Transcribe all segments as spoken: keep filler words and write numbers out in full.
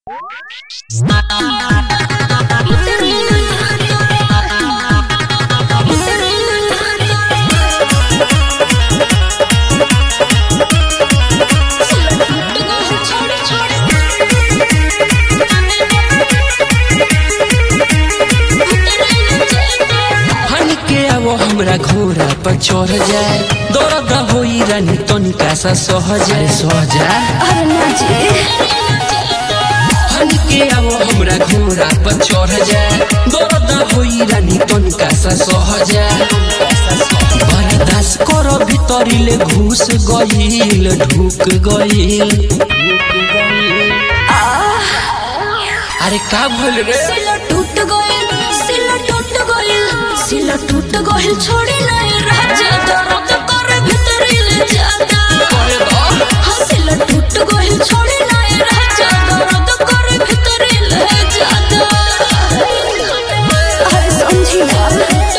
हमरा घोड़ा पर चढ़ जाए दौड़द होई रानी तनिका सा सह जाए सह जाए अरे ना जी हल्के आओ हमरा घोड़ा पर चढ़ जाए दौड़द होई रानी तनिका सा सह जाए बर्दाश्त कर भीतरिले घुस गइल ढुक गइल अरे का भइल रे सिला टूट गइल सिला टूट गइल सिला टूट गइल छोड़ी नहीं राजा दर्द करे भीतरी ले जाता हां सिला टूट गइल छोड़ी नहीं राजा दर्द करे भीतरी ले जाता अरे समझी ना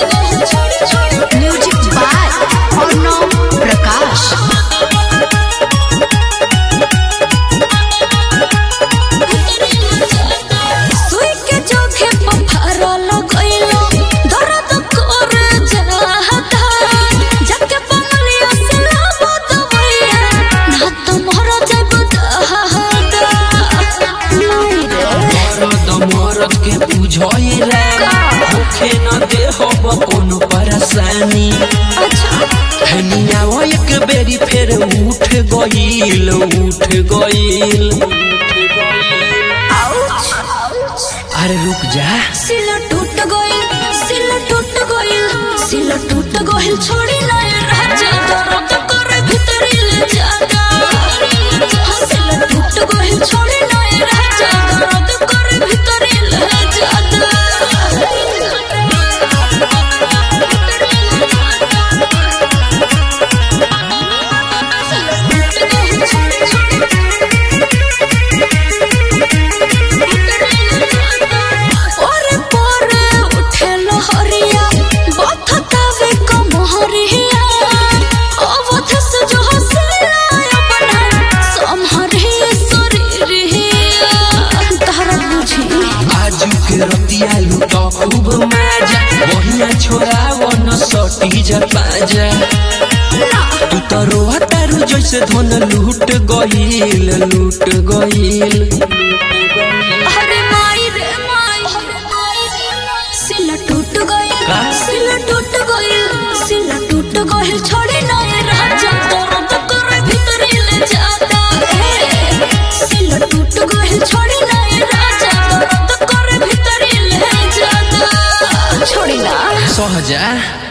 म्यूजिक बाय अर्णव प्रकाश के बुझाइला होखे न दे हब कोनो परेशानी हनिया एक बेरी फेर उठ गइल उठ गइल अरे रुक जा सिला टूट गइल सिला टूट गइल सिला टूट गइल छोड़ी नहीं राजा दर्द करे भीतरी ले जाता सिला टूट गइल छोड़ी नहीं राजा दर्द करे भीतरी ले जाता रतिया लूट खूब मजा वहिया छोड़ा न सटी जा पाजा तू तो रोहतारू जैसे धन लूट गइल लूट गइल अरे माई रे माई सिला टूट गइल सिला टूट गइल सिला टूट गइल छोड़ी नहीं राजा दर्द करे भीतरी ले जाता सिला टूट गइल छोड़ी नहीं राजा दर्द करे भीतरी ले जाता छोड़ी ना सहजा